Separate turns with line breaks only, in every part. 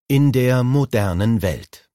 In der modernen Welt.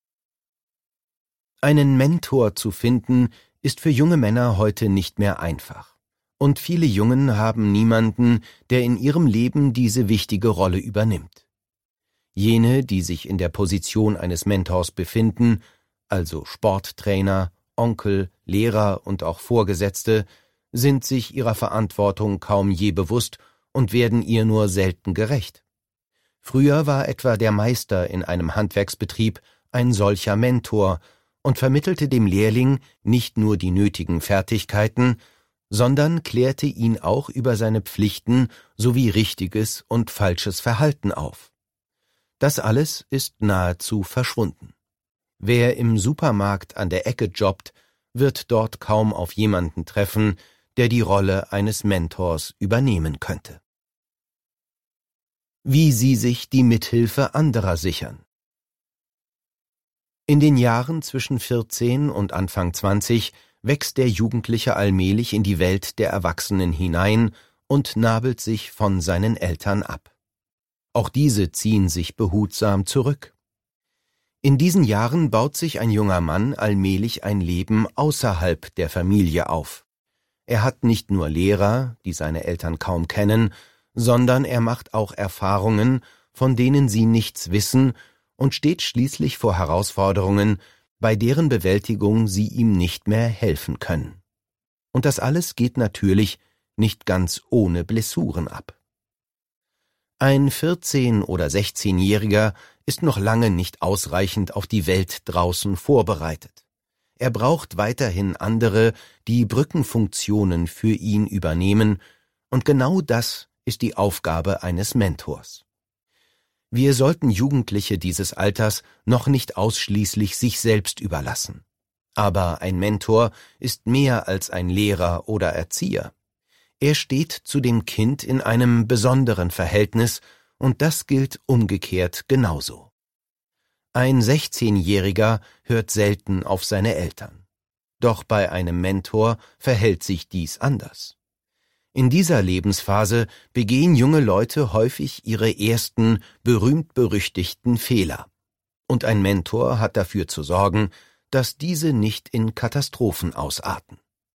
Einen Mentor zu finden, ist für junge Männer heute nicht mehr einfach. Und viele Jungen haben niemanden, der in ihrem Leben diese wichtige Rolle übernimmt. Jene, die sich in der Position eines Mentors befinden, also Sporttrainer, Onkel, Lehrer und auch Vorgesetzte, sind sich ihrer Verantwortung kaum je bewusst und werden ihr nur selten gerecht. Früher war etwa der Meister in einem Handwerksbetrieb ein solcher Mentor und vermittelte dem Lehrling nicht nur die nötigen Fertigkeiten, sondern klärte ihn auch über seine Pflichten sowie richtiges und falsches Verhalten auf. Das alles ist nahezu verschwunden. Wer im Supermarkt an der Ecke jobbt, wird dort kaum auf jemanden treffen, der die Rolle eines Mentors übernehmen könnte. Wie sie sich die Mithilfe anderer sichern. In den Jahren zwischen 14 und Anfang 20 wächst der Jugendliche allmählich in die Welt der Erwachsenen hinein und nabelt sich von seinen Eltern ab. Auch diese ziehen sich behutsam zurück. In diesen Jahren baut sich ein junger Mann allmählich ein Leben außerhalb der Familie auf. Er hat nicht nur Lehrer, die seine Eltern kaum kennen, sondern er macht auch Erfahrungen, von denen sie nichts wissen, und steht schließlich vor Herausforderungen, bei deren Bewältigung sie ihm nicht mehr helfen können. Und das alles geht natürlich nicht ganz ohne Blessuren ab. Ein 14- oder 16-Jähriger ist noch lange nicht ausreichend auf die Welt draußen vorbereitet. Er braucht weiterhin andere, die Brückenfunktionen für ihn übernehmen, und genau das ist die Aufgabe eines Mentors. Wir sollten Jugendliche dieses Alters noch nicht ausschließlich sich selbst überlassen. Aber ein Mentor ist mehr als ein Lehrer oder Erzieher. Er steht zu dem Kind in einem besonderen Verhältnis, und das gilt umgekehrt genauso. Ein 16-Jähriger hört selten auf seine Eltern. Doch bei einem Mentor verhält sich dies anders. In dieser Lebensphase begehen junge Leute häufig ihre ersten berühmt-berüchtigten Fehler. Und ein Mentor hat dafür zu sorgen, dass diese nicht in Katastrophen ausarten.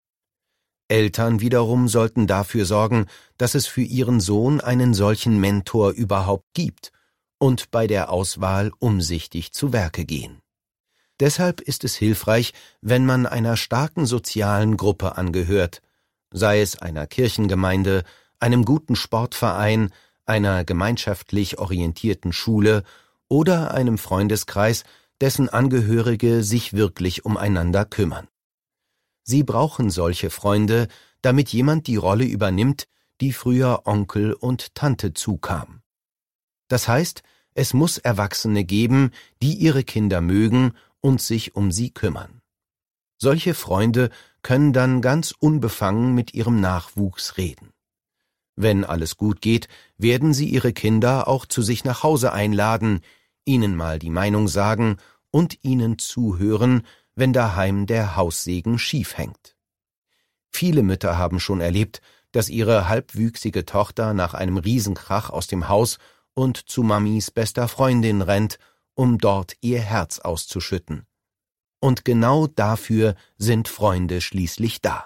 Eltern wiederum sollten dafür sorgen, dass es für ihren Sohn einen solchen Mentor überhaupt gibt und bei der Auswahl umsichtig zu Werke gehen. Deshalb ist es hilfreich, wenn man einer starken sozialen Gruppe angehört, sei es einer Kirchengemeinde, einem guten Sportverein, einer gemeinschaftlich orientierten Schule oder einem Freundeskreis, dessen Angehörige sich wirklich umeinander kümmern. Sie brauchen solche Freunde, damit jemand die Rolle übernimmt, die früher Onkel und Tante zukam. Das heißt, es muss Erwachsene geben, die ihre Kinder mögen und sich um sie kümmern. Solche Freunde können dann ganz unbefangen mit ihrem Nachwuchs reden. Wenn alles gut geht, werden sie ihre Kinder auch zu sich nach Hause einladen, ihnen mal die Meinung sagen und ihnen zuhören, wenn daheim der Haussegen schief hängt. Viele Mütter haben schon erlebt, dass ihre halbwüchsige Tochter nach einem Riesenkrach aus dem Haus und zu Mamis bester Freundin rennt, um dort ihr Herz auszuschütten. Und genau dafür sind Freunde schließlich da.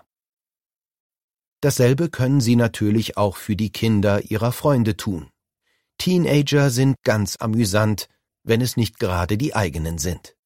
Dasselbe können sie natürlich auch für die Kinder ihrer Freunde tun. Teenager sind ganz amüsant, wenn es nicht gerade die eigenen sind.